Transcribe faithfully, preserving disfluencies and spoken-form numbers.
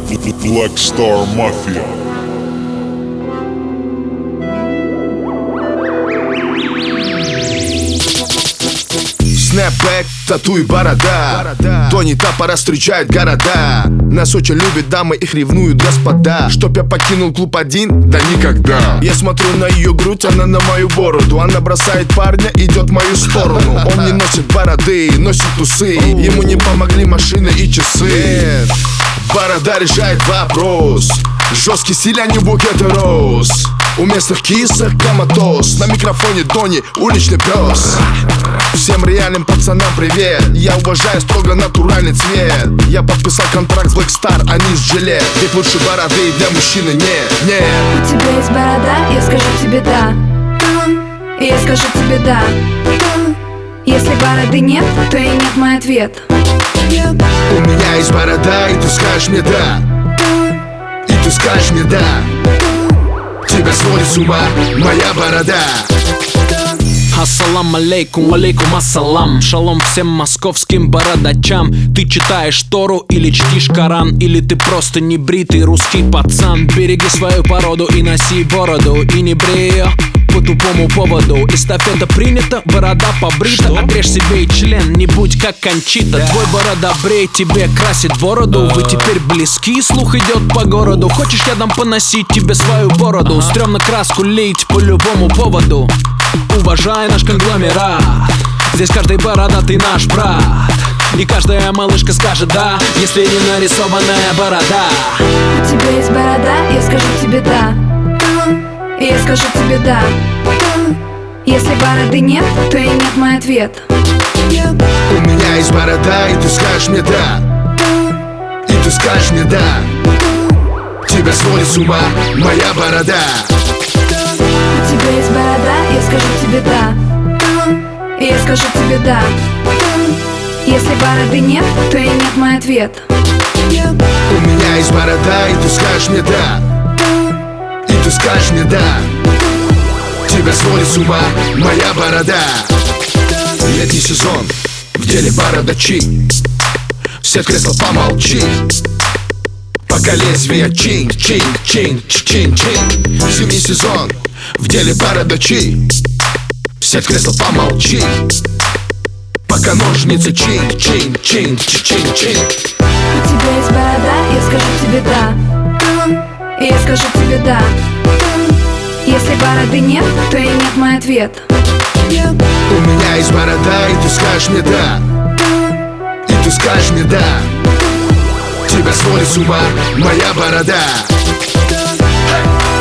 Black Star Mafia. Снэпбэк, тату и борода. То не та пора встречает города. Нас очень любят дамы, их ревнуют господа. Чтоб я покинул клуб один? Да никогда. Я смотрю на ее грудь, она на мою бороду. Она бросает парня, идет в мою сторону. Он не носит бороды, носит усы. Ему не помогли машины и часы. Борода решает вопрос. Жесткий стиль, а не букет роз. У местных кисок коматоз. На микрофоне Дони, уличный пес. Всем реальным пацанам привет. Я уважаю строго натуральный цвет. Я подписал контракт с Black Star, они с Жилет. Ведь лучше бороды для мужчины нет, нет. У тебя есть борода, я скажу тебе да. И я скажу тебе да. Если бороды нет, то и нет мой ответ. У меня есть борода, и ты скажешь мне да. И ты скажешь мне да. Тебя сводит с ума моя борода. Ассалам алейкум, алейкум ассалам. Шалом всем московским бородачам. Ты читаешь Тору или чтишь Коран, или ты просто небритый русский пацан. Береги свою породу и носи бороду. И не брей ее по тупому поводу. Эстафета принята, борода побрита. Отрежь себе и член, не будь как Кончита. Твой бородобрей тебе красит бороду. Вы теперь близки, слух идет по городу. Хочешь, я дам поносить тебе свою бороду? Стремно краску лить по любому поводу. Уважай наш конгломерат. Здесь каждый бородатый наш брат. И каждая малышка скажет да, если не нарисованная борода. У тебя есть борода, я скажу тебе да. И я скажу тебе да. Если бороды нет, то и нет мой ответ. У меня есть борода, и ты скажешь мне да. И ты скажешь мне да. Тебя сводит с ума моя борода. У тебя есть борода, я скажу тебе да. И я скажу тебе да. Если бороды нет, то и нет мой ответ. У меня есть борода, и ты скажешь мне да. И ты скажешь мне да. Тебя сводит с ума моя борода. Летний сезон, в деле бородачи. Все кресла помолчи. Пока лезвие чин, чин, чин, чин, чин. Зимний сезон, в деле бородачи. Все кресла помолчи. Пока ножницы чин, чин, чин, чин, чин. У тебя есть борода, я скажу тебе да. И я скажу тебе да. Если бороды нет, то и нет мой ответ. У меня есть борода, и ты скажешь мне да. И ты скажешь мне да. Тебя сводит с ума моя борода.